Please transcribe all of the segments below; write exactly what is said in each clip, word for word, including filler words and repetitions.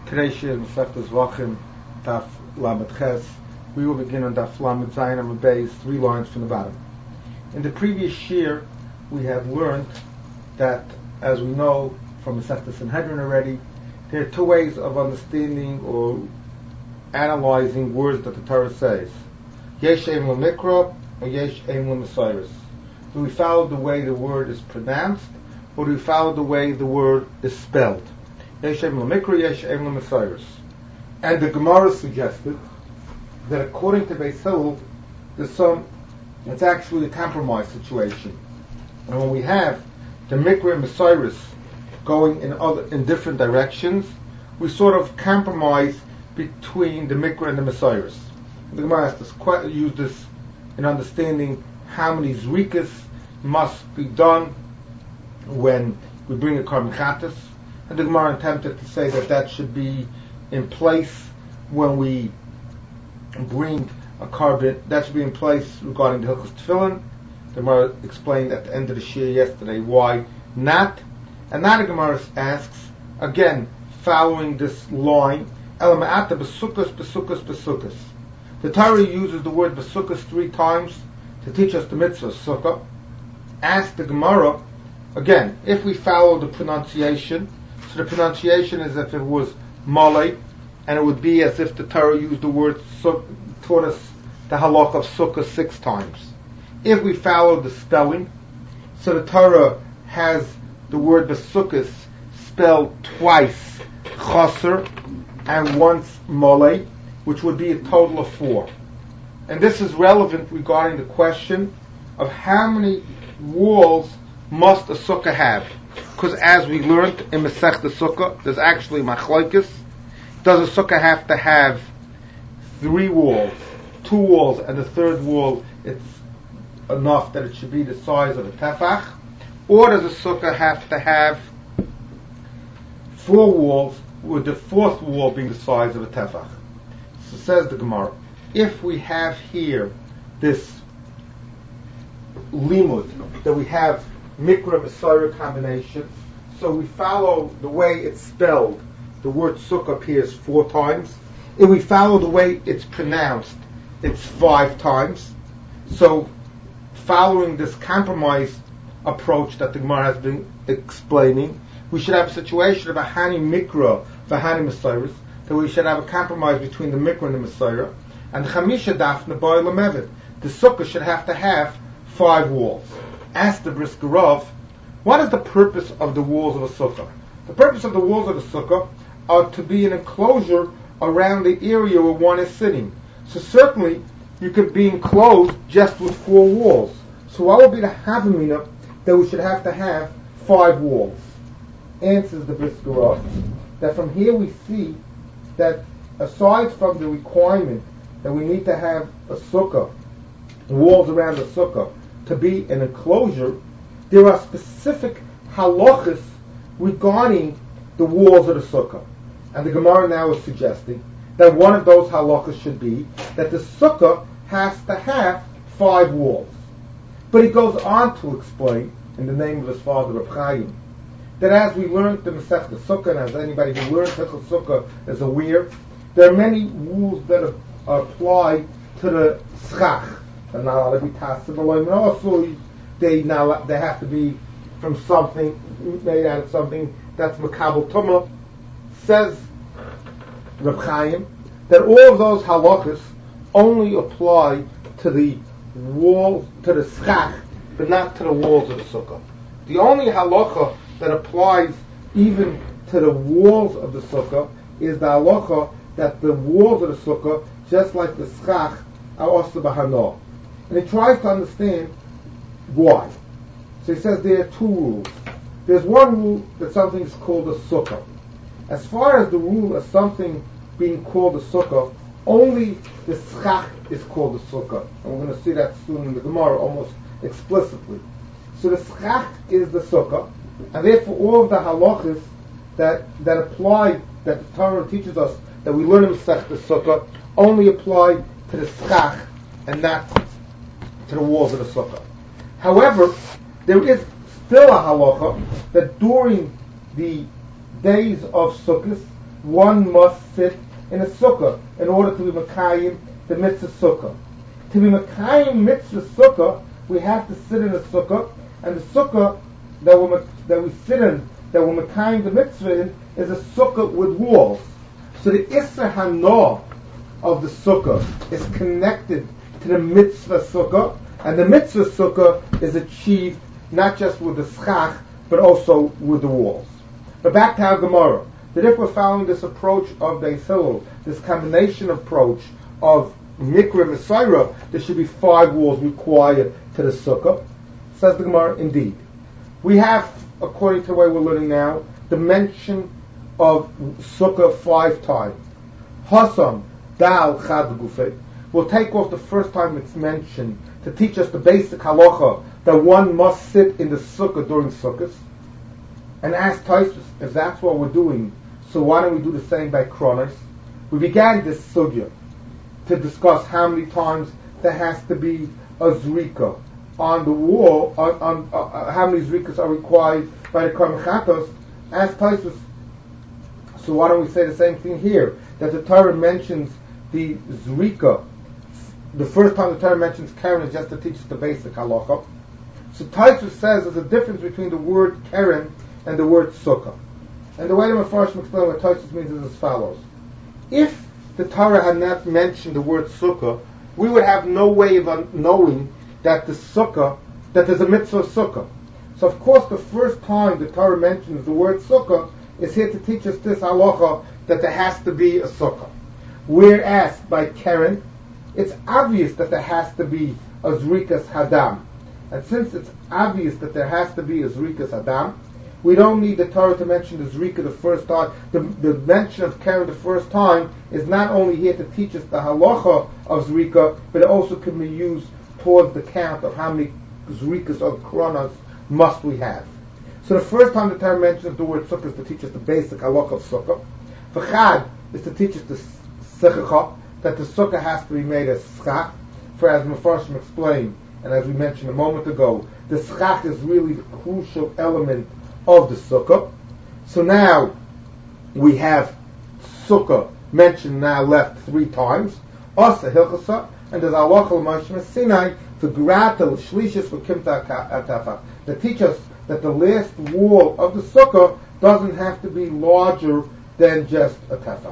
Today's shir is Masechtas Vachim, Daf Lamed Ches. We will begin on Daf Lamed Zayin Amud Beis, three lines from the bottom. In the previous shir, we have learned that, as we know from Masechtas Sanhedrin already, there are two ways of understanding or analyzing words that the Torah says. Yesh Eim L'Mikra or Yesh Eim L'Mesiris. Do we follow the way the word is pronounced, or do we follow the way the word is spelled? Yesh Eim L'Mikra, Yesh Eim L'Mesiris. And the Gemara suggested that according to Beis Hillel, there's some, it's actually a compromise situation. And when we have the Mikra and Mesiris going in other, in different directions, we sort of compromise between the Mikra and the Mesiris. The Gemara has to use this in understanding how many zrikas must be done when we bring a Karban Chatas. And the Gemara attempted to say that that should be in place when we bring a carbon, that should be in place regarding the Hilchos Tefillin. The Gemara explained at the end of the shir yesterday why not. And now the Gemara asks, again, following this line, Elama'ata besukas, besukas, besukas. The Torah uses the word besukas three times to teach us the mitzvah sukkah. Ask the Gemara, again, if we follow the pronunciation, so the pronunciation is as if it was malay, and it would be as if the Torah used the word suk, taught us the halach of sukkah six times. If we follow the spelling, so the Torah has the word besukas spelled twice chaser and once malay, which would be a total of four. And this is relevant regarding the question of how many walls must a sukkah have. Because as we learned in Masechta Sukkah, there's actually machlokes. Does a sukkah have to have three walls, two walls, and the third wall, it's enough that it should be the size of a tefach? Or does a sukkah have to have four walls, with the fourth wall being the size of a tefach? So says the Gemara, if we have here this limud, that we have Mikra Mesiris combination, so we follow the way it's spelled. The word sukkah appears four times. If we follow the way it's pronounced, it's five times. So, following this compromise approach that the Gemara has been explaining, we should have a situation of a Hani Mikra, Vahani Mesiris, that we should have a compromise between the Mikra and the Mesiris, and the Chamisha Dafna Boi Lamevet. The sukkah should have to have five walls. Ask the Brisker Rav, what is the purpose of the walls of a sukkah? The purpose of the walls of the sukkah are to be an enclosure around the area where one is sitting. So certainly, you could be enclosed just with four walls. So what would be the havamina that we should have to have five walls? Answers the Brisker Rav, that from here we see that aside from the requirement that we need to have a sukkah, walls around the sukkah, to be an enclosure, there are specific halachas regarding the walls of the sukkah. And the Gemara now is suggesting that one of those halachas should be that the sukkah has to have five walls. But he goes on to explain, in the name of his father Reb Chaim, that as we learned the Masechta Sukkah, and as anybody who learns Hilchos Sukkah is aware, there are many rules that are applied to the schach. They're not allowed to be tassible, and also they now they have to be from something made out of something that's makabel tumah. Says Reb Chaim that all of those halachas only apply to the walls, to the schach, but not to the walls of the sukkah. The only halacha that applies even to the walls of the sukkah is the halacha that the walls of the sukkah, just like the schach, are also b'hana. And he tries to understand why. So he says there are two rules. There's one rule that something is called a sukkah. As far as the rule of something being called a sukkah, only the schach is called a sukkah. And we're going to see that soon in the Gemara almost explicitly. So the schach is the sukkah, and therefore all of the halachas that, that apply, that the Torah teaches us, that we learn in Masechta Sukkah, only apply to the schach and not to the walls of the sukkah. However, there is still a halacha that during the days of Sukkot, one must sit in a sukkah in order to be Mekayim the mitzvah sukkah. To be Mekayim mitzvah sukkah, we have to sit in a sukkah, and the sukkah that we that we sit in, that we're Mekayim the mitzvah in, is a sukkah with walls. So the Isser Hanoah of the sukkah is connected to the mitzvah sukkah, and the mitzvah sukkah is achieved not just with the schach, but also with the walls. But back to our Gemara. That if we're following this approach of Beis Hillel, this combination approach of Mikra and Mesorah, there should be five walls required to the sukkah. Says the Gemara, indeed. We have, according to the way we're learning now, the mention of sukkah five times. Hasam, Dal, Chad, Gufay. We'll take off the first time it's mentioned to teach us the basic halacha that one must sit in the sukkah during sukkahs. And ask Tosfos, if that's what we're doing, so why don't we do the same by Kronos? We began this sugya to discuss how many times there has to be a zrika on the wall, on, on uh, how many zrikas are required by the Karm Chatos. Ask Tosfos, so why don't we say the same thing here? That the Torah mentions the zrika. The first time the Torah mentions Keren is just to teach us the basic halacha. So Tosfos says there's a difference between the word Keren and the word sukkah. And the way the Mefarshim explain what Tosfos means is as follows. If the Torah had not mentioned the word sukkah, we would have no way of knowing that the sukkah, that there's a mitzvah sukkah. So of course the first time the Torah mentions the word sukkah is here to teach us this halacha that there has to be a sukkah. Whereas by Keren, it's obvious that there has to be a zrikas hadam. And since it's obvious that there has to be a zrikas hadam, we don't need the Torah to mention the Zrika the first time. The, the mention of Keren the first time is not only here to teach us the halacha of Zrika, but it also can be used towards the count of how many Zrikas or Kronos must we have. So the first time the Torah mentions the word Sukkah is to teach us the basic halacha of Sukkah. V'chad is to teach us the Sechacha, that the Sukkah has to be made as schach. For as Mefarshim explained, and as we mentioned a moment ago, the schach is really the crucial element of the sukkah. So now we have sukkah mentioned now left three times. Asa hilchasa, and there's halacha l'Moshe Sinai to gratel shlishis for kimta atafa. That teach us that the last wall of the sukkah doesn't have to be larger than just a tefa.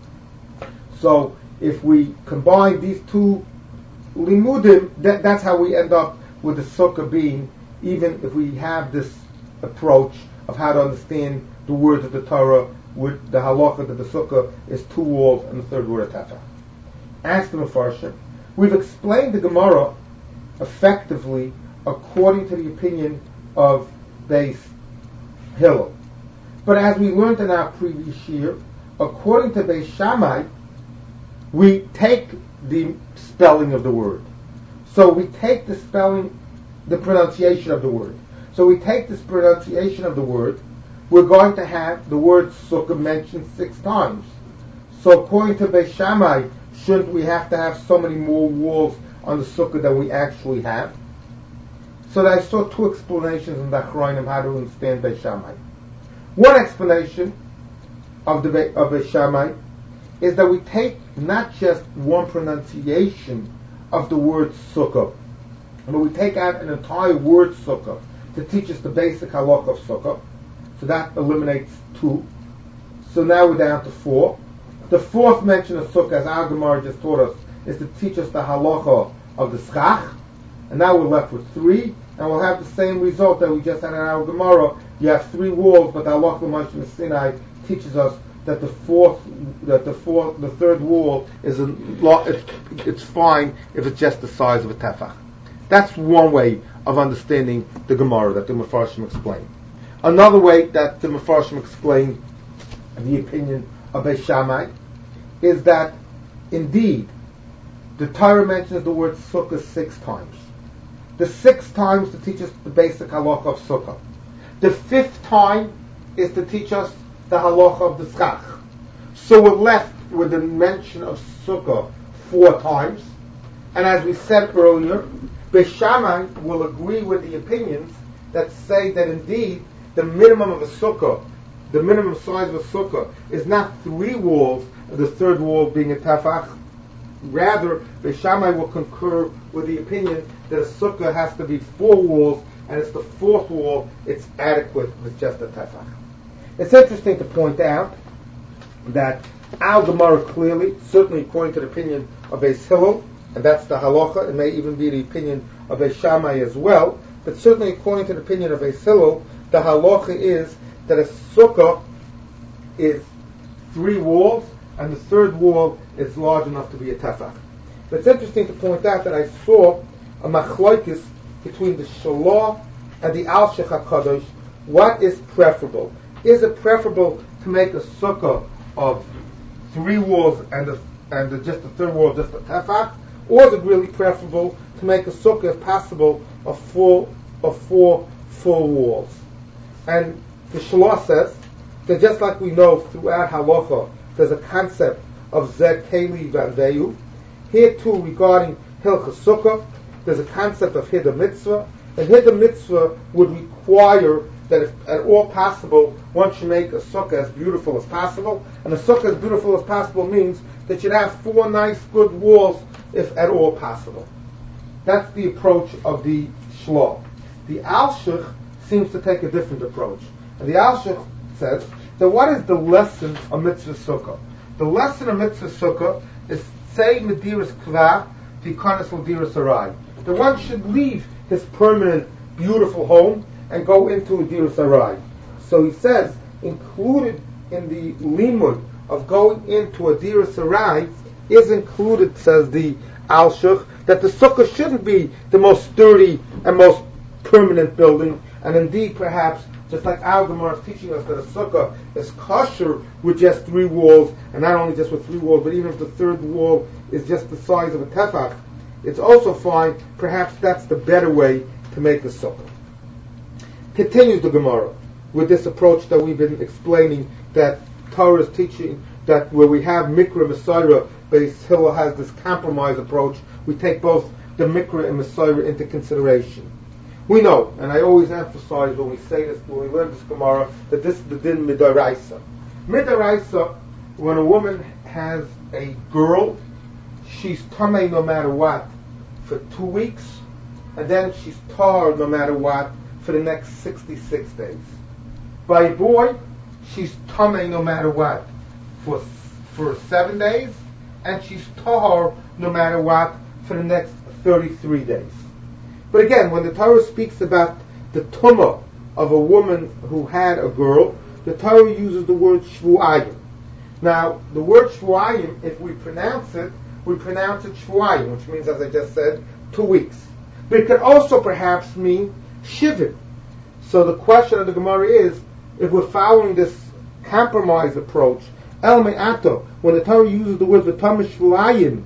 So if we combine these two limudim, that, that's how we end up with the sukkah being, even if we have this approach of how to understand the words of the Torah with the halacha that the sukkah is two walls and the third word a tefa. Ask the Mefarshim. We've explained the Gemara effectively according to the opinion of Beis Hillel. But as we learned in our previous year, according to Beis Shammai, we take the spelling of the word. So we take the spelling, the pronunciation of the word. So we take this pronunciation of the word, we're going to have the word sukkah mentioned six times. So according to Beis Shammai, shouldn't we have to have so many more walls on the sukkah than we actually have? So I saw two explanations in the Achronim how to understand Beis Shammai. One explanation of the of Beis Shammai is that we take not just one pronunciation of the word sukkah, but we take out an entire word sukkah to teach us the basic halakha of sukkah. So that eliminates two. So now we're down to four. The fourth mention of sukkah, as our Gemara just taught us, is to teach us the halacha of the schach. And now we're left with three, and we'll have the same result that we just had in our Gemara. You have three walls, but the halacha of Moshe Sinai teaches us that the fourth, that the fourth, the third wall is a lot. It's, it's fine if it's just the size of a tefach. That's one way of understanding the Gemara that the Mefarshim explain. Another way that the Mefarshim explain the opinion of Beis Shammai is that indeed the Torah mentions the word sukkah six times. The six times to teach us the basic halacha of sukkah. The fifth time is to teach us the halacha of the schach. So we're left with the mention of sukkah four times. And as we said earlier, Beis Shammai will agree with the opinions that say that indeed the minimum of a sukkah the minimum size of a sukkah is not three walls, the third wall being a tefach. Rather, Beis Shammai will concur with the opinion that a sukkah has to be four walls, and it's the fourth wall, it's adequate with just a tefach. It's interesting to point out that Al Gemara clearly, certainly according to the opinion of Beis Hillel, and that's the halacha, it may even be the opinion of Beis Shammai as well, but certainly according to the opinion of Beis Hillel, the halacha is that a sukkah is three walls, and the third wall is large enough to be a tefach. But it's interesting to point out that I saw a machlokes between the Shalah and the Al-Shech HaKadosh. What is preferable? Is it preferable to make a sukkah of three walls and the, and the, just the third wall just a tefach, or is it really preferable to make a sukkah, if possible, of four of four full walls? And the Shalah says that just like we know throughout halacha, there's a concept of Zeh Keli Vandeyu. Here too, regarding Hilchas Sukkah, there's a concept of Hida Mitzvah, and Hida Mitzvah would require that if at all possible, one should make a sukkah as beautiful as possible, and a sukkah as beautiful as possible means that you'd have four nice, good walls, if at all possible. That's the approach of the Shlah. The Al-Shech seems to take a different approach. And the Al-Shech says that what is the lesson of Mitzvah Sukkah? The lesson of Mitzvah Sukkah is say Mediras Kvar, Tikanas Mediras Arai. That one should leave his permanent, beautiful home and go into a Diras Arai. So he says, included in the limud of going into a Diras Arai is included, says the Al-Shech, that the sukkah shouldn't be the most sturdy and most permanent building, and indeed perhaps just like Al Gemara is teaching us that a sukkah is kosher with just three walls, and not only just with three walls, but even if the third wall is just the size of a tefach, it's also fine. Perhaps that's the better way to make a sukkah. Continues the Gemara with this approach that we've been explaining, that Torah is teaching that where we have Mikra Messiah, Beis Hillel has this compromise approach. We take both the Mikra and Messiah into consideration. We know, and I always emphasize when we say this, when we learn this Gemara, that this is the din midaraisa. Midaraisa, when a woman has a girl, she's tamei no matter what for two weeks, and then she's tar no matter what for the next sixty-six days. By a boy, she's tamei no matter what for for seven days, and she's tar no matter what for the next thirty-three days. But again, when the Torah speaks about the tumah of a woman who had a girl, the Torah uses the word shvuayim. Now, the word shvuayim, if we pronounce it, we pronounce it shvuayim, which means, as I just said, two weeks. But it could also perhaps mean shivim. So the question of the Gemara is, if we're following this compromise approach, el me'ato, when the Torah uses the word v'tamah shvuayim,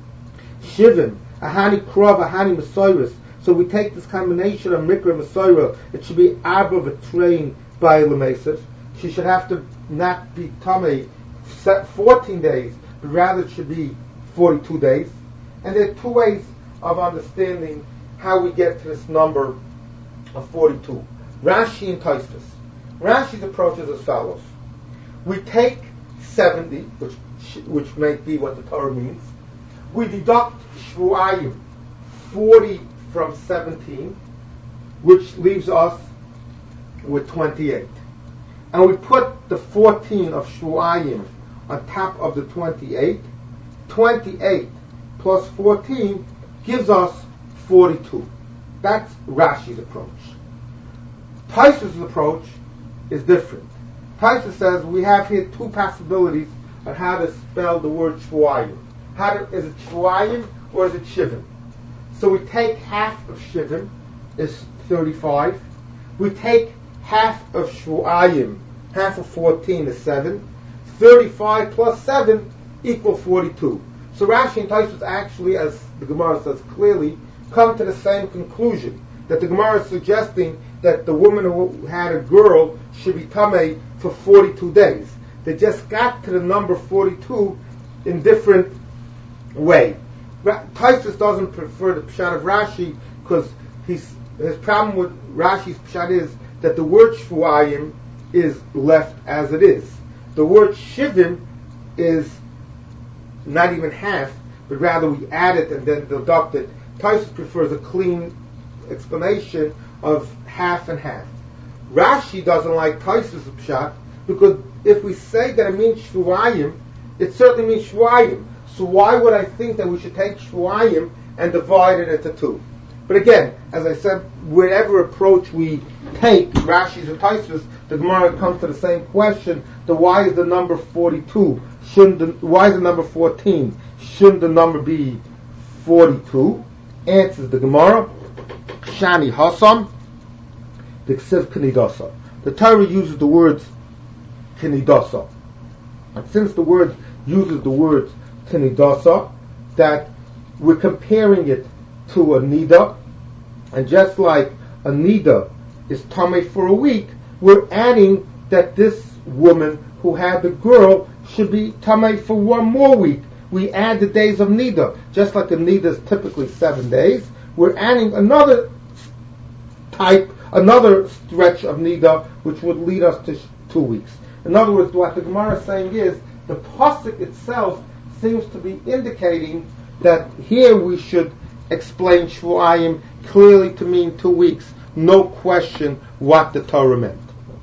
shivim, ahani krov, ahani mesoiris, so we take this combination of Mikra and Messiah, it should be Abba betraying by Lamesif. She should have to not be Tamei fourteen days, but rather it should be forty-two days. And there are two ways of understanding how we get to this number of forty-two. Rashi and Tosfos. Rashi's approach is as follows. We take seventy, which which may be what the Torah means. We deduct Shvuayim, forty from seventeen, which leaves us with twenty-eight. And we put the fourteen of Shvuayim on top of the twenty-eight. twenty-eight plus fourteen gives us forty-two. That's Rashi's approach. Tosfos' approach is different. Tosfos says we have here two possibilities on how to spell the word Shvuayim. How to, is it Shvuayim or is it Shivim? So we take half of Shivim, is thirty-five. We take half of Shvuayim, half of fourteen is seven. thirty-five plus seven equal forty-two. So Rashi and Tosfos actually, as the Gemara says clearly, come to the same conclusion. That the Gemara is suggesting that the woman who had a girl should be tamei for forty-two days. They just got to the number forty-two in different way. Tosfos doesn't prefer the pshat of Rashi because his problem with Rashi's pshat is that the word shvuayim is left as it is. The word shivim is not even half, but rather we add it and then deduct it. Tosfos prefers a clean explanation of half and half. Rashi doesn't like Tosfos pshat because if we say that it means shvuayim, it certainly means shvuayim. So why would I think that we should take shvuayim and divide it into two? But again, as I said, whatever approach we take, Rashi's or Tosfos, the Gemara comes to the same question: the why is the number forty-two? Shouldn't the, why is the number fourteen? Shouldn't the number be forty-two? Answers the Gemara: Shani Hasam, the Ksiv Kenidasa. The Torah uses the words Kenidasa, and since the word uses the words Kenidasa, that we're comparing it to a nida, and just like a nida is tamei for a week, we're adding that this woman who had the girl should be tamei for one more week. We add the days of nida, just like a nida is typically seven days. We're adding another type, another stretch of nida, which would lead us to sh- two weeks. In other words, what the Gemara is saying is the pasuk itself seems to be indicating that here we should explain shvuayim clearly to mean two weeks. No question what the Torah meant.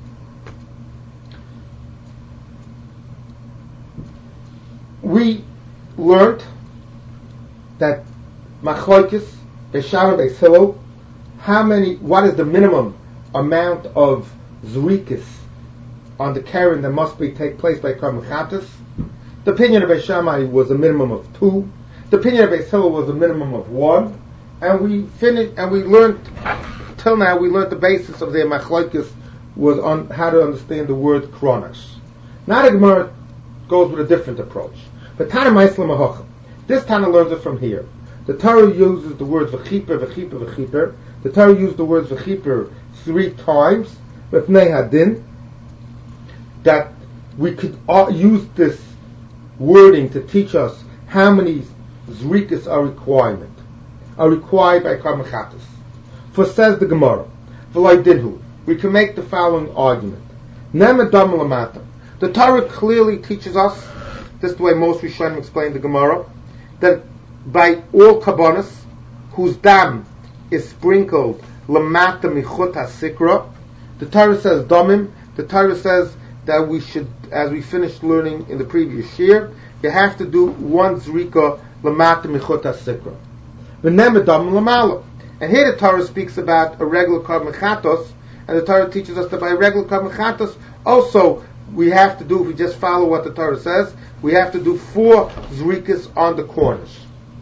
We learned that machlokes Beis Shammai Beis Hillel, how many, what is the minimum amount of zrikas on the keren that must be take place by Karban Chatas? The opinion of Beis Shammai was a minimum of two. The opinion of Beis Hillel was a minimum of one. And we finished, and we learned, till now, we learned the basis of their machlokes was on how to understand the word kronos. Now the Gemara goes with a different approach. But Tana Ma'aseh Mahacham. This Tana learns it from here. The Torah uses the words v'chiper, v'chiper, v'chiper. The Torah used the words v'chiper three times, with Nei Hadin, that we could use this wording to teach us how many zrikas are requirement, are required by Karban Chatas. For says the Gemara, v'lai dinhu, we can make the following argument. Nemadam lamata. The Torah clearly teaches us, this is the way most Rishonim explain the Gemara, that by all kabbanas whose dam is sprinkled lamata michut hasikra, the Torah says damim. The Torah says that we should, as we finished learning in the previous year, you have to do one zrika lamata michut hasikra. V'nemadam lamala. And here the Torah speaks about a regular Karban Chatos, and the Torah teaches us that by regular Karban Chatos also we have to do, if we just follow what the Torah says, we have to do four zrikas on the corners.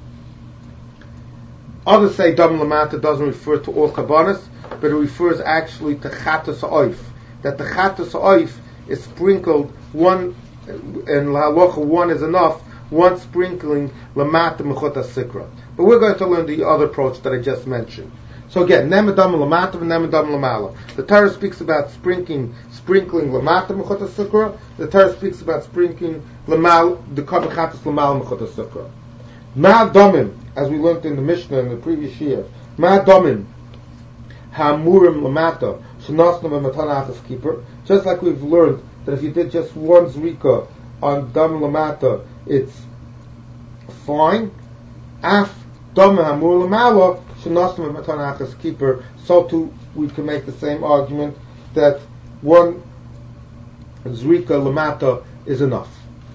Others say Dam Lamata doesn't refer to all Kabbanas, but it refers actually to Chatos Oif, that the Chatos Oif is sprinkled one, and Halacha one is enough, one sprinkling Lamata Mechot HaSikra. But we're going to learn the other approach that I just mentioned. So again, Nemadam Lamata and Nemadam Lamala. The Torah speaks about sprinkling, sprinkling Lamata Mechot HaSikra. The Torah speaks about sprinkling Lamal, the Karban Chatas Lamal Mechot HaSikra. Ma Domim, as we learned in the Mishnah in the previous year, Ma Domim Hamurim Lamata Shanasna Matana Achas Keeper. Just like we've learned that if you did just one Zrika on Dam Lamata, it's fine. Af Dom Hamur Lamala Shanasna Matana Achas Keeper. So too we can make the same argument that one Zrika Lamata is enough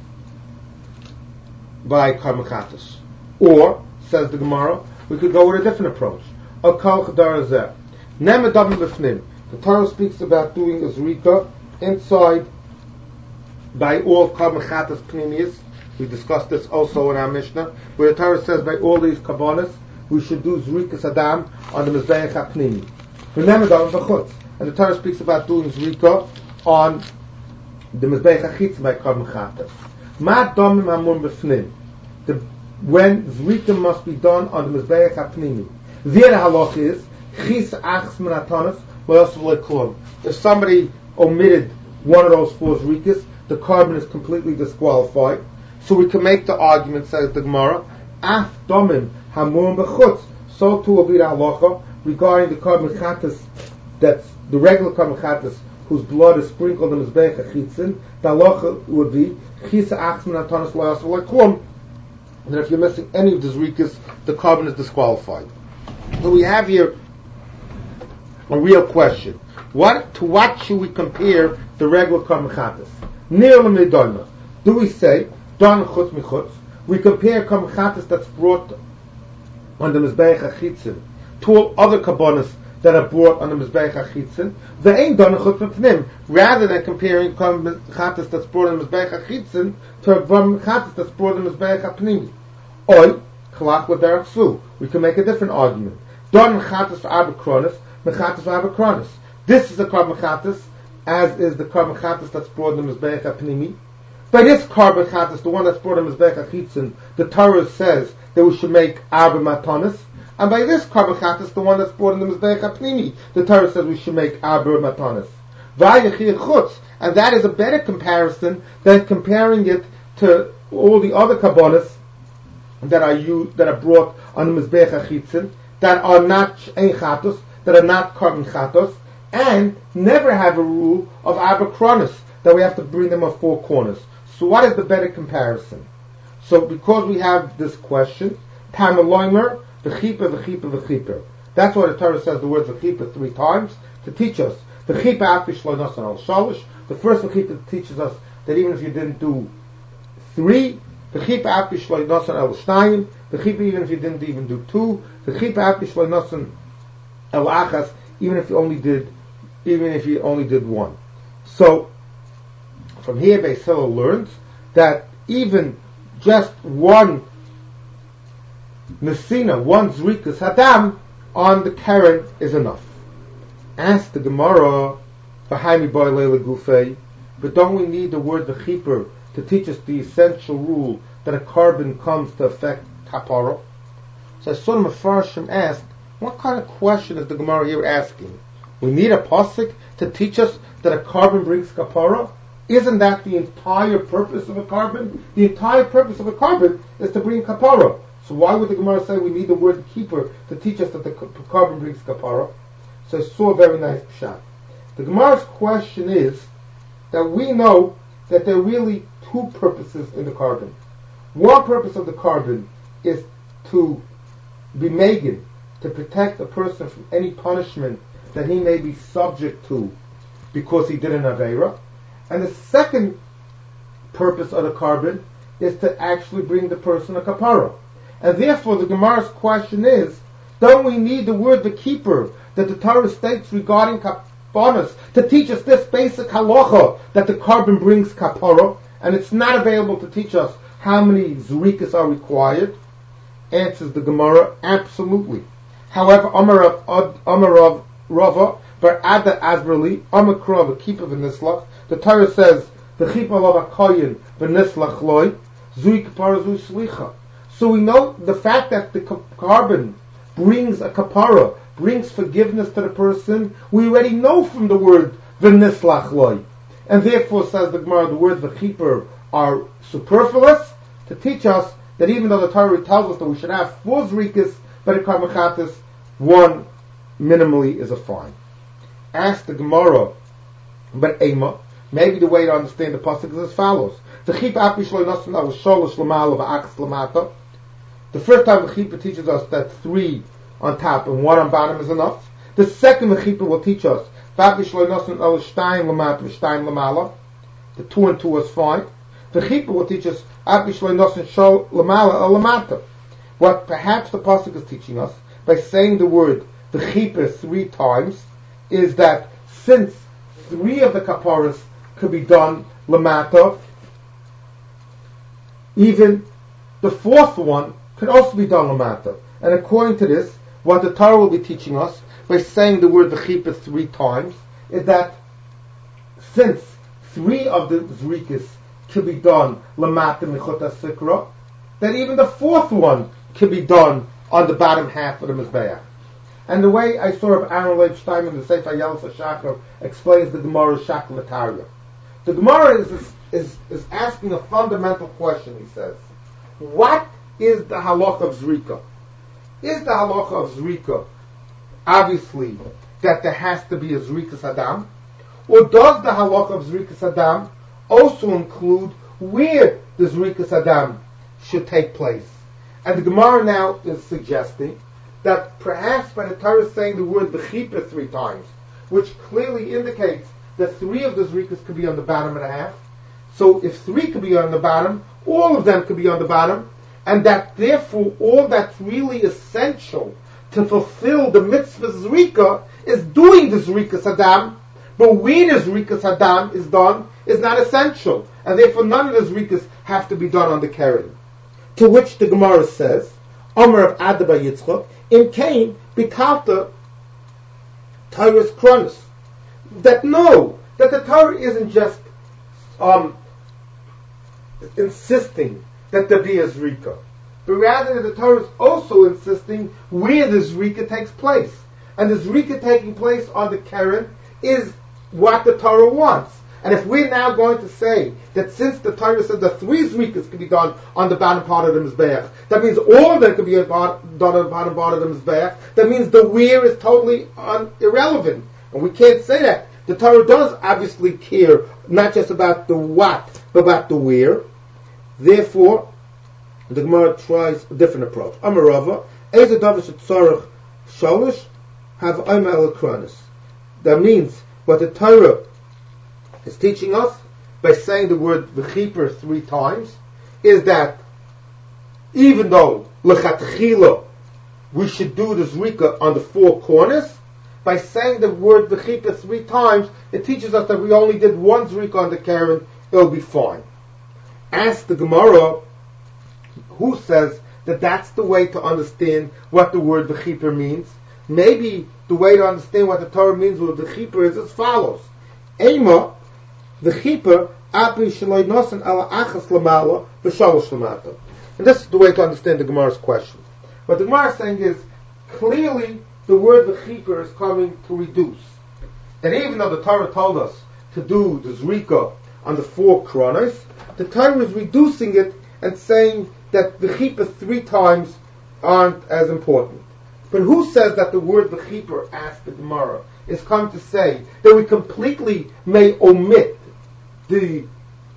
by Karban Chatas. Or, says the Gemara, we could go with a different approach. Akal Chadar Zeh. Nemadam B'fnim. The Torah speaks about doing a Zrika inside by all Karban Chatas Pnimius. We discussed this also in our Mishnah, where the Torah says by all these Kabbanas, we should do Zrika Adam on the Mizbeach HaPnimi. Nemadam B'chutz. And the Torah speaks about doing Zrika on the Mizbeach HaChitz by Karban Chatas. Ma Domim Amun B'fnim. The when Zrika must be done on the Mizbeach HaPnimi. There the halach is, Chis Achs Menatanis, Lo If somebody omitted one of those four Zrikas, the carbon is completely disqualified. So we can make the argument, says the Gemara, Af Domim Hamurim B'chutz. So too will be the halacha regarding the Karban Chatas, that's the regular Karban Chatas, whose blood is sprinkled on the Mizbeach HaChitzin, the halacha would be Chisa Achman Atanas Lo Yaseh L'Klum. And if you're missing any of the Zrikas, the carbon is disqualified. So we have here a real question. What to what should we compare the regular Karban Chatas? Nir l'midona. Do we say don chutz michutz? We compare Karban Chatas that's brought on the Mizbeach HaChitzin to all other kabbonos that are brought on the Mizbeach HaChitzin. The ain't don chutz mipnim. Rather than comparing Karban Chatas that's brought on the Mizbeach HaChitzin to a Karban Chatas that's brought on the Mizbeach HaPnimi. Oy chalach l'derech su. We can make a different argument. Don Chatas for Abakronis, mechatas for Abakronis. This is the Karban Chatas, as is the Karban Chatas that's brought in the Mizbeach HaPnimi. By this Karban Chatas, the one that's brought in the Mizbeach HaChitzin, the Torah says that we should make Arba Matanis. And by this Karban Chatas, the one that's brought in the Mizbeach HaPnimi, the Torah says we should make Arba Matanis. Vayachir Chutz. And that is a better comparison than comparing it to all the other kabbonos that are used, that are brought on the Mizbeach HaChitzin, that are not Ein Chatos, that are not Karban Chatos, and never have a rule of Abakronis, that we have to bring them on four corners. So what is the better comparison? So because we have this question, Tamaloimer, the Chipa, the Chipa, the Chipa. That's why the Torah says the word Chipa three times, to teach us. The Chipa Afish Loinos and Al Shalish. The first Chipa teaches us that even if you didn't do three, the Chipa Afish Loinos and Al Shnayim, the Chipa even if you didn't even do two, the Chipa Afish Loinos and El Achas, even if you only did, even if you only did one. So, from here, Beis Hillel learns that even just one Nesina, one Zrikas Hadam on the Karen is enough. Ask the Gemara, V'haimi Boy Leila Gufei, but don't we need the word V'chiper to teach us the essential rule that a carbon comes to affect Kapara? So Son Mefarshim asked, what kind of question is the Gemara here asking? We need a pasuk to teach us that a carbon brings kapara? Isn't that the entire purpose of a carbon? The entire purpose of a carbon is to bring kapara. So why would the Gemara say we need the word keeper to teach us that the carbon brings kapara? So I saw a very nice pshat. The Gemara's question is that we know that there are really two purposes in the carbon. One purpose of the carbon is to be megan, to protect a person from any punishment that he may be subject to because he did an Aveira. And the second purpose of the carbon is to actually bring the person a kapara. And therefore the Gemara's question is, don't we need the word the keeper that the Torah states regarding kapanas to teach us this basic halacha that the carbon brings kapara, and it's not available to teach us how many zurikas are required? Answers the Gemara, absolutely. However, Amarav Amarav Rava, but Ada Azberli, Amakrov, a keeper of the Nislach, the Torah says, the Chipa Lava Koyin, the Nislach Loy, Zui Kapara Zui Slicha. So we know the fact that the carbon brings a kapara, brings forgiveness to the person, we already know from the word the Nislach Loy. And therefore, says the Gemara, the word the Chiper are superfluous to teach us that even though the Torah tells us that we should have four Zrikas, but in Karban Chatas, one minimally is a fine. Ask the Gemara, but Ema, maybe the way to understand the pasuk is as follows: the Chipa Api Shloi Nasan Al Sholosh Lamala V'Achs Lamata. The first time the Chipa teaches us that three on top and one on bottom is enough. The second the Chipa will teach us Api Shloi Nasan Al Shtayim Lamata V'Shtayim Lamala. The two and two is fine. The Chipa will teach us Api Shloi Nasan Shol Lamala Al Lamata. What perhaps the pasuk is teaching us by saying the word the Chipa three times is that since three of the kaparas could be done lamata, even the fourth one could also be done lamata. And according to this, what the Torah will be teaching us by saying the word the Chipa three times is that since three of the zrikas could be done lamata michota sikra, that even the fourth one could be done on the bottom half of the mizbeach. And the way I saw of Aaron Leib Stein in the Sefer Yelis HaShachar explains the Gemara's Shaklamataria. The Gemara is, is is asking a fundamental question, he says. What is the halacha of Zrika? Is the halacha of Zrika obviously that there has to be a Zrikas Adam? Or does the halacha of Zrikas Adam also include where the Zrikas Adam should take place? And the Gemara now is suggesting that perhaps by the Torah saying the word B'chipa three times, which clearly indicates that three of the Zrikas could be on the bottom and a half, so if three could be on the bottom, all of them could be on the bottom, and that therefore all that's really essential to fulfill the mitzvah Zrika is doing the Zrikas Adam, but where the Zrikas Adam is done is not essential, and therefore none of the Zrikas have to be done on the Keren. To which the Gemara says, Omer of Adaba Yitzchok, in Cain, Bikalta, Torah's Kronos. That no, that the Torah isn't just um, insisting that there be a Zrika, but rather the Torah is also insisting where the Zrika takes place. And the Zrika taking place on the Keren is what the Torah wants. And if we're now going to say that since the Torah said that three Zrikas can be done on the bottom part of the Mizbeach, that means all of them can be done on the bottom part of the Mizbeach, that means the where is totally un- irrelevant. And we can't say that. The Torah does obviously care not just about the what, but about the where. Therefore, the Gemara tries a different approach. Amarava, Eza Davish Tzorach Sholish, have Omer El Kronos. That means what the Torah is teaching us by saying the word v'chiper three times is that even though l'chatchila we should do the zrika on the four corners, by saying the word v'chiper three times, it teaches us that we only did one zrika on the Keren, it'll be fine. Ask the Gemara, who says that that's the way to understand what the word v'chiper means. Maybe the way to understand what the Torah means with v'chiper is as follows. Ema, v'chiper, api shaloi nosen ala achas lamala, v'shalosh lamata. And this is the way to understand the Gemara's question. What the Gemara is saying is, clearly the word v'chiper is coming to reduce. That even though the Torah told us to do the zrika on the four kronos, the Torah is reducing it and saying that v'chiper three times aren't as important. But who says that the word v'chiper, asked the Gemara, is come to say that we completely may omit the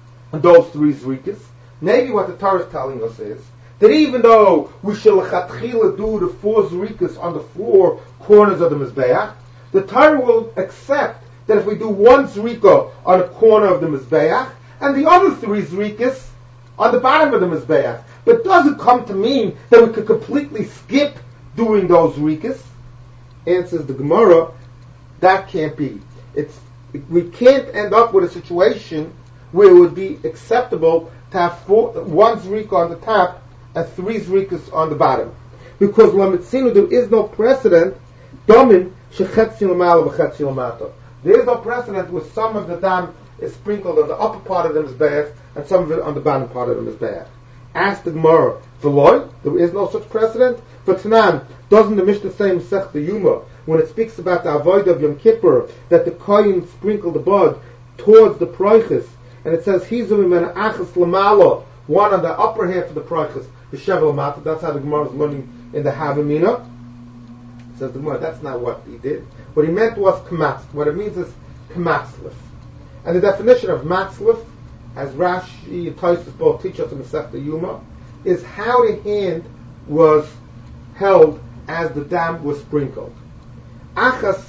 those three zrikas? Maybe what the Torah is telling us is that even though we shall lechatchila do the four zrikas on the four corners of the Mizbeach, the Torah will accept that if we do one zrika on a corner of the Mizbeach and the other three zrikas on the bottom of the Mizbeach, but doesn't come to mean that we could completely skip doing those zrikas. Answers the Gemara, that can't be. It's we can't end up with a situation where it would be acceptable to have four, one zrika on the top and three zrikas on the bottom, because lamitzinu there is no precedent. Domin shechetzi l'mala v'chetzi l'mata. There is no precedent where some of the dam is sprinkled on the upper part of the mizbeach and some of it on the bottom part of the mizbeach. Ask the Gemara, v'loy, there is no such precedent. But Tanan, doesn't the Mishnah say in Masechta Yuma, when it speaks about the avodah of Yom Kippur, that the kohen sprinkled the blood towards the proiches, and it says hizu mimena achas lamala, one on the upper half of the proiches, the shevel mata. That's how the Gemara is learning in the Havamina. Says the Gemara, that's not what he did. What he meant was kamatz. What it means is kamatzlif. And the definition of matzlif, as Rashi and Tosfos both teach us in Masechta Yuma, is how the hand was held as the dam was sprinkled. Achas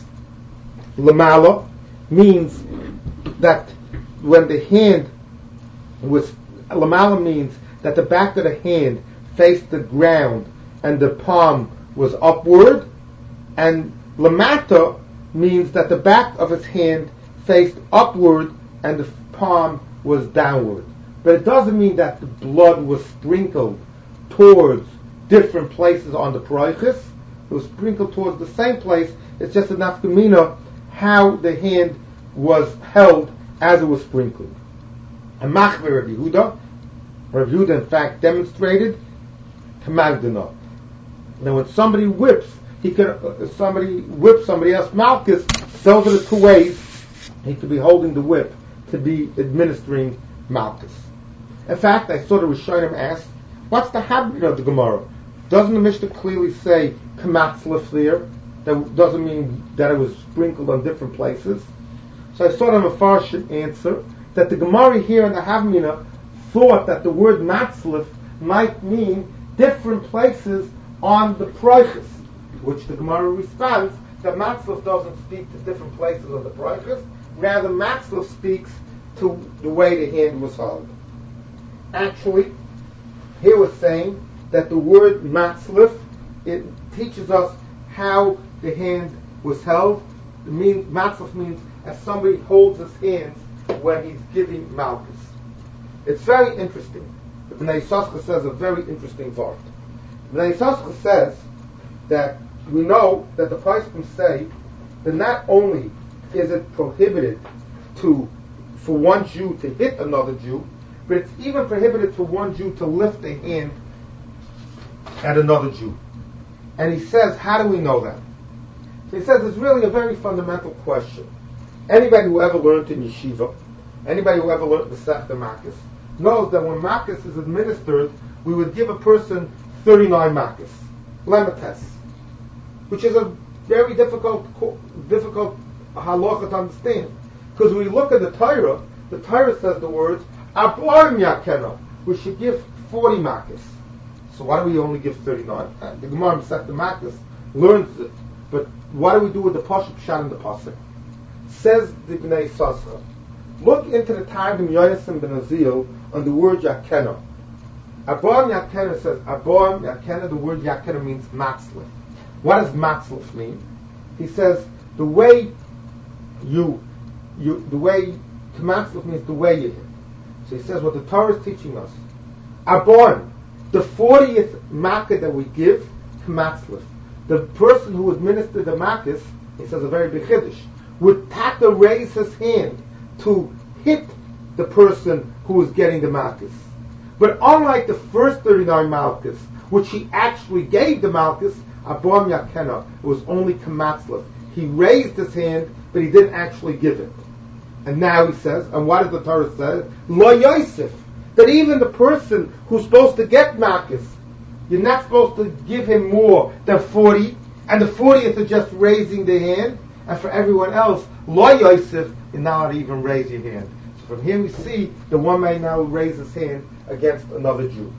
lamala means that when the hand was, lamala means that the back of the hand faced the ground and the palm was upward, and lamata means that the back of his hand faced upward and the palm was downward. But it doesn't mean that the blood was sprinkled towards different places on the paroiches. It was sprinkled towards the same place. It's just a nafkamina how the hand was held as it was sprinkled. And machver Rav Yehuda, Rav Yehuda in fact demonstrated kamagdana. Now when somebody whips, he could uh, somebody whips somebody else malchus. Those are the two ways he could be holding the whip to be administering malchus. In fact, I saw the Rishonim ask, what's the habit of the Gemara? Doesn't the Mishnah clearly say kamatzlif there? That doesn't mean that it was sprinkled on different places. So I saw the Mefarshim answer that the Gemara here in the Havmina thought that the word matzlif might mean different places on the Proiches, which the Gemara responds that matzlif doesn't speak to different places on the Proiches, rather matzlif speaks to the way the hand was held. Actually, here we're saying that the word matzlif, it teaches us how the hand was held. It means, matzlif means as somebody holds his hands when he's giving malchus. It's very interesting. The Bnei Yissaschar says a very interesting part. Bnei Yissaschar says that we know that the Poskim say that not only is it prohibited to for one Jew to hit another Jew, but it's even prohibited for one Jew to lift a hand at another Jew. And he says, how do we know that? So he says it's really a very fundamental question. Anybody who ever learned in yeshiva, anybody who ever learned the Sechta Makis, knows that when Makis is administered, we would give a person thirty-nine Makis, lemites, which is a very difficult difficult halacha to understand. Because when you look at the Torah, the Torah says the words, Aboim Yakena, we should give forty Makis. So why do we only give thirty-nine? Uh, the Gemara in Sechta Makis learns it, but what do we do with the Pasuk Pshat in the Pasuk? Says the Bnei Yissaschar, look into the Targum Yonasan ben Azil on the word Yakena. Aboim Yakena says, Aboim Yakena, the word Yakena means matzlif. What does matzlif mean? He says, the way you, you the way, to matzlif means the way you hit. So he says what the Torah is teaching us. Aboim, the fortieth makkah that we give, to matzlif. The person who administered the makkahs, he says a very big chiddush, would taka raise his hand to hit the person who was getting the malchus. But unlike the first thirty-nine malchus, which he actually gave the malchus, Aboim Yakena, it was only kamatzlef. He raised his hand, but he didn't actually give it. And now he says, and what does the Torah say? Lo Yosef, that even the person who's supposed to get malchus, you're not supposed to give him more than forty, and the fortieth is just raising the hand. And for everyone else, Lo Yosef, you're not allowed to even raise your hand. So from here we see that one may now raise his hand against another Jew.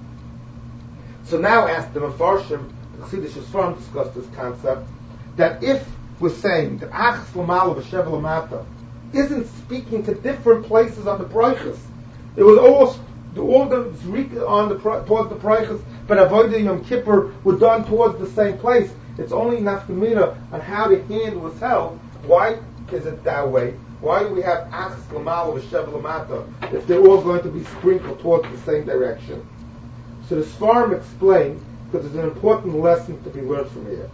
So now ask the Mefarshim, the Chassidish Sfarim discussed this concept, that if we're saying that Achas L'Mala V'Shev L'Mata isn't speaking to different places on the Proiches, it was all the all the Zrika on the towards the Proiches, but Avodah Yom Kippur were done towards the same place. It's only nafkamina on how the hand was held. Why is it that way? Why do we have Achas L'Mala V'Shev L'Mata if they're all going to be sprinkled towards the same direction? So the Sfarim explain, because there's an important lesson to be learned from here.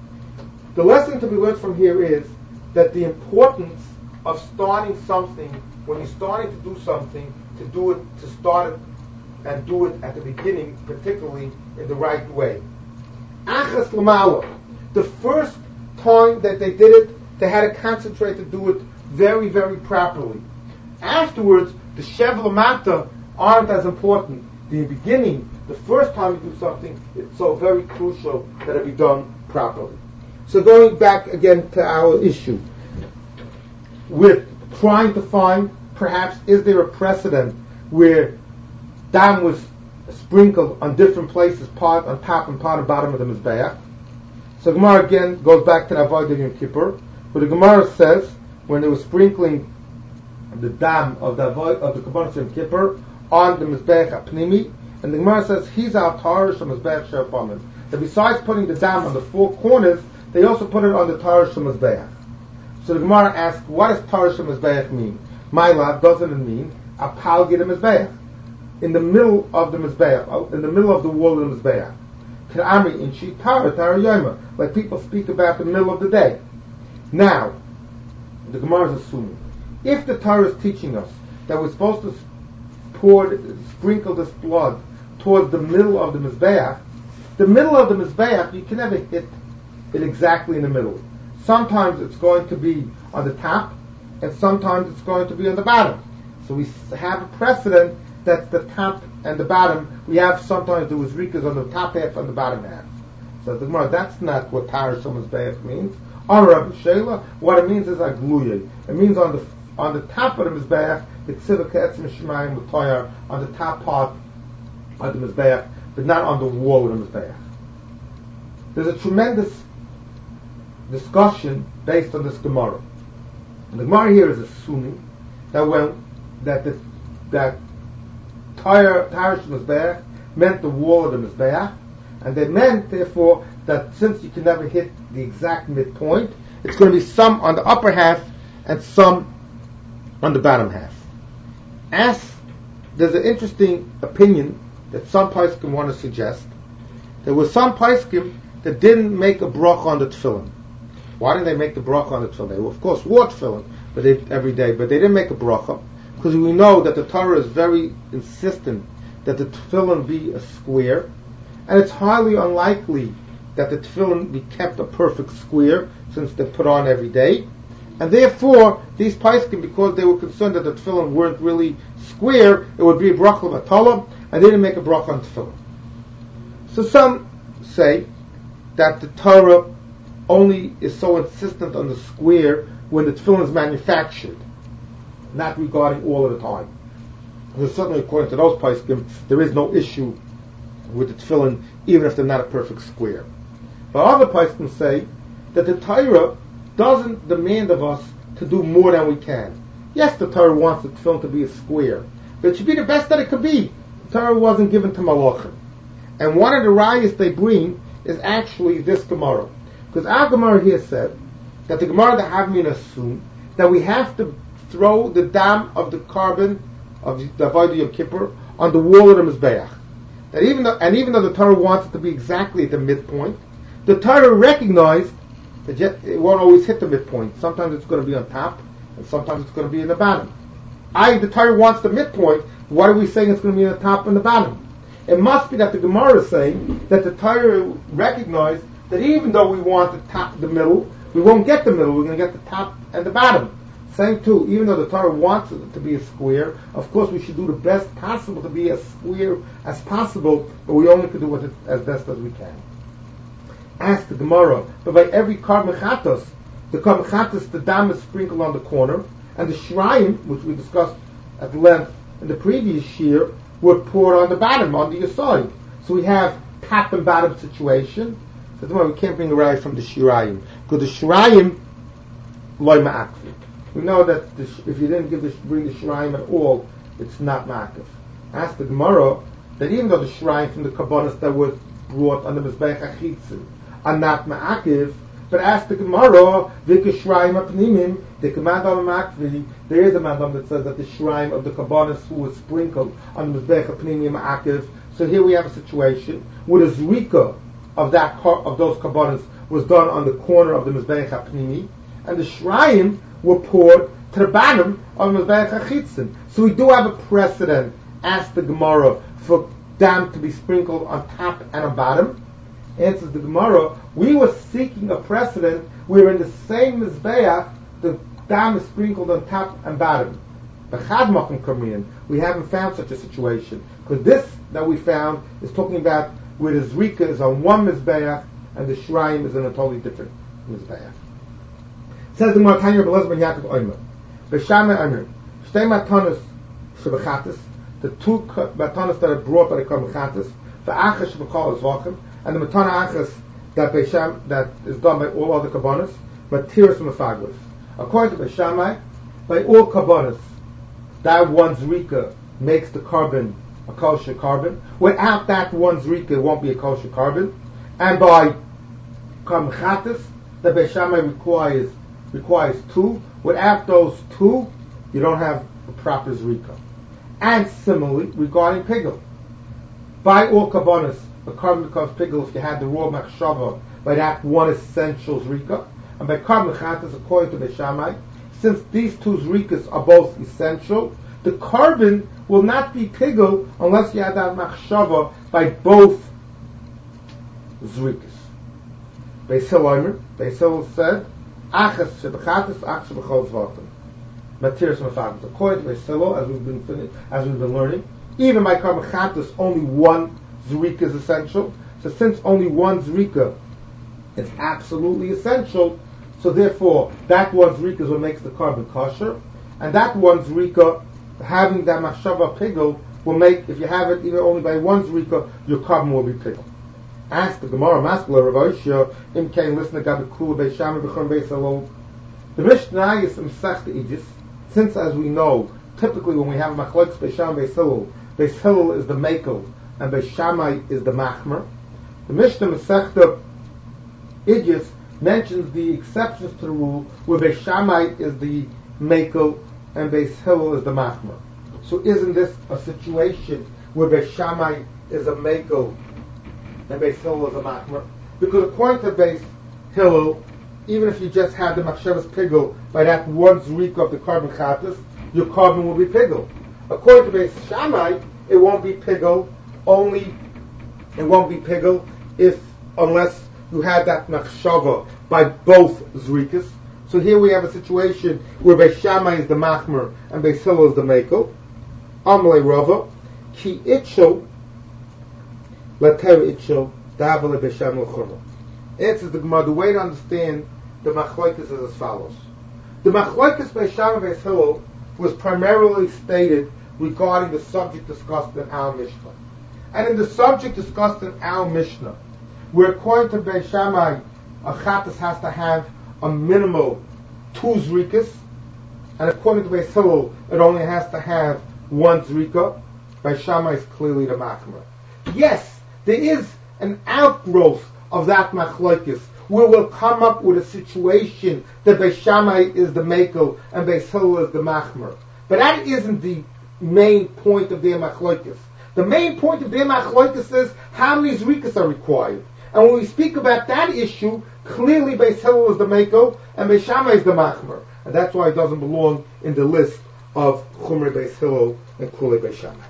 The lesson to be learned from here is that the importance of starting something, when you're starting to do something, to do it, to start it and do it at the beginning, particularly in the right way. Achas L'Mala, the first time that they did it, they had to concentrate to do it very, very properly. Afterwards, the Shev L'Mata aren't as important. The beginning, the first time you do something, it's so very crucial that it be done properly. So going back again to our issue, we're trying to find, perhaps, is there a precedent where dam was sprinkled on different places, part on top and part on bottom of the Mizbeach? So Gemara again goes back to the Avodah Yom Kippur, where the Gemara says, when they were sprinkling the dam of the of the Kabbalah Yom Kippur on the Mizbeach Apnimi, and the Gemara says, he's our Tarish Mizbeach She'apamin. That besides putting the dam on the four corners, they also put it on the Tarish Mizbeach. So the Gemara asks, what does Tarish Mizbeach mean? My love, doesn't it mean a Palgid Mizbeach? In the middle of the Mizbeach, in the middle of the wall of the Mizbeach. K'amri in Shi Tara, Tara Yoma, like people speak about the middle of the day. Now, the Gemara is assuming, if the Torah is teaching us that we're supposed to pour, sprinkle this blood towards the middle of the Mizbeach, the middle of the Mizbeach, you can never hit it exactly in the middle. Sometimes it's going to be on the top, and sometimes it's going to be on the bottom. So we have a precedent that the top and the bottom, we have sometimes the Uzrikas on the top half and the bottom half. So the Gemara, that's not what Tarish Mizbeach means. On Rabbi Shela, what it means is agluye. It means on the on the top of the Mizbeach, it's Tzivah Ke'etzim Shemayim with Toyar, on the top part of the Mizbeach, but not on the wall of the Mizbeach. There's a tremendous discussion based on this Gemara. And the Gemara here is assuming that when that the that Toyar Tarish Mizbeach meant the wall of the Mizbeach, and they meant therefore that since you can never hit the exact midpoint, it's going to be some on the upper half and some on the bottom half. As there's an interesting opinion that some poskim want to suggest. There were some poskim that didn't make a bracha on the tefillin. Why didn't they make the bracha on the tefillin? They, well, of course, wore tefillin but they, every day, but they didn't make a bracha because we know that the Torah is very insistent that the tefillin be a square, and it's highly unlikely that the tefillin be kept a perfect square since they're put on every day. And therefore, these poskim, because they were concerned that the tefillin weren't really square, it would be a bracha of atala, and they didn't make a bracha on tefillin. So some say that the Torah only is so insistent on the square when the tefillin is manufactured, not regarding all of the time. And certainly, according to those poskim, there is no issue with the tefillin, even if they're not a perfect square. But other poskim say that the Torah doesn't demand of us to do more than we can. Yes, the Torah wants the tefillin to be a square, but it should be the best that it could be. The Torah wasn't given to malachim. And one of the rayas they bring is actually this Gemara. Because our Gemara here said that the Gemara that Havmin assumed that we have to throw the dam of the carbon of the Avodah Yom Kippur on the wall of the Mizbeach. That even though, and even though the Torah wants it to be exactly at the midpoint, the Torah recognized that it won't always hit the midpoint. Sometimes it's going to be on top, and sometimes it's going to be in the bottom. I, the Torah wants the midpoint. Why are we saying it's going to be in the top and the bottom? It must be that the Gemara is saying that the Torah recognized that even though we want the top, the middle, we won't get the middle. We're going to get the top and the bottom. Same too. Even though the Torah wants it to be a square, of course we should do the best possible to be as square as possible, but we only can do it as best as we can. Ask the Gemara, but by every carbon chatos, the carbon chatos, the dam is sprinkled on the corner, and the shrine, which we discussed at length in the previous year, were poured on the bottom, on the side. So we have top and bottom situation. So the we can't bring a raya from the shirayim, because the shirayim loy ma'akvi. We know that the, if you didn't give the, bring the shirayim at all, it's not ma'akif. Ask the Gemara that even though the shirayim from the kabbanas that were brought on the mizbeach achitzin are not ma'akiv, but ask the Gemara, v'ke shirayim apnimim, the commandam ma'akvi, there is a mandam that says that the shirayim of the kabbanas who was sprinkled on the mizbeach apnimim ma'akiv. So here we have a situation where the zrika of that of those kabbanas was done on the corner of the mizbeach apnimi, and the shirayim were poured to the bottom of the mizbeach achitzin. So we do have a precedent, ask the Gemara, for dam to be sprinkled on top and on bottom. Answers the Gemara, we were seeking a precedent where in the same mizbeach the dam is sprinkled on top and bottom. We haven't found such a situation, because this that we found is talking about where the zrika is on one mizbeach and the shrine is in a totally different mizbeach. Says the Gemara, Tanya B'Elazar ben Yaakov Omer, B'Shamai Omer, Shtei matanos shebechatas, the two matanos that are brought by the karmechatas, the achas shebechol zvachim, and the matana achas that Beisham that is done by all other kabbanas, matiras mefagos. According to Beishamai, by all kabbanas, that one zrika makes the carbon a kosher carbon. Without that one zrika, it won't be a kosher carbon. And by karmechatas, the Beishamai requires requires two. Without those two, you don't have a proper zrika. And similarly, regarding pigel, by all kabbanas, the carbon becomes pigel if you had the raw machshava by that one essential zrika. And by carbon chatas, according to the Shammai, since these two zrikas are both essential, the carbon will not be pigel unless you had that machshava by both zrikas. Beis Hillel, Beis Hillel said, Achas shebechatas, achas shebechol zvachim. Matiras mefagos. According to Beis Hillel, as we've been fin- as we've been learning, even by karmechatas, only one zrika is essential. So since only one zrika is absolutely essential, so therefore that one zrika is what makes the carbon kosher. And that one zrika, having that machshava pigel, will make, if you have it even only by one zrika, your carbon will be pigel. Ask the Gemara, Maskula Rav Oshia, Im Kain, listen to Gabi Kula Beisham Bechon Beis Hillel. The Mishnah is Masech the Aegis, since as we know, typically when we have Machlokes Beisham Beis Hillel, Beis Hillel is the Mekel and Beis Shammai is the Machmer. The Mishnah Masech Aegis mentions the exceptions to the rule where Beis Shammai is the Mekel and Beis Hillel is the Machmer. So isn't this a situation where Beis Shammai is a Mekel and Beis Hillel is a Machmer? Because according to Beis Hillel, even if you just had the Machshavas Pigel by that one Zrika of the carbon Chatas, your carbon will be Pigel. According to Beis Shammai, it won't be Pigel, only it won't be Pigel if, unless you had that Machshava by both Zrikas. So here we have a situation where Beis Shammai is the Machmer and Beis Hillel is the Mekel. Amalei Rava, Ki Itchel, Later Itchel, Davale Beis Shammai L'chumra. Answers the Gemara, the way to understand the Machlokes is as follows. The Machlokes Beis Shammai and Beis Hillel was primarily stated regarding the subject discussed in our Mishnah. And in the subject discussed in our Mishnah, where according to Beis Shammai, a Chatas has to have a minimal two Zrikas, and according to Beis Hillel, it only has to have one Zrika. Beis Shammai is clearly the Machmer. Yes, there is an outgrowth of that Machlokes, where we'll come up with a situation that Beis Shammai is the Mekel and Beis Hillel is the Machmer. But that isn't the main point of their Machlokes. The main point of their Machlokes is how many Zrikas are required. And when we speak about that issue, clearly Beis Hillel is the Mekel and Beis Shammai is the Machmer. And that's why it doesn't belong in the list of Chumrei Beis Hillel and Kulei Beis Shammai.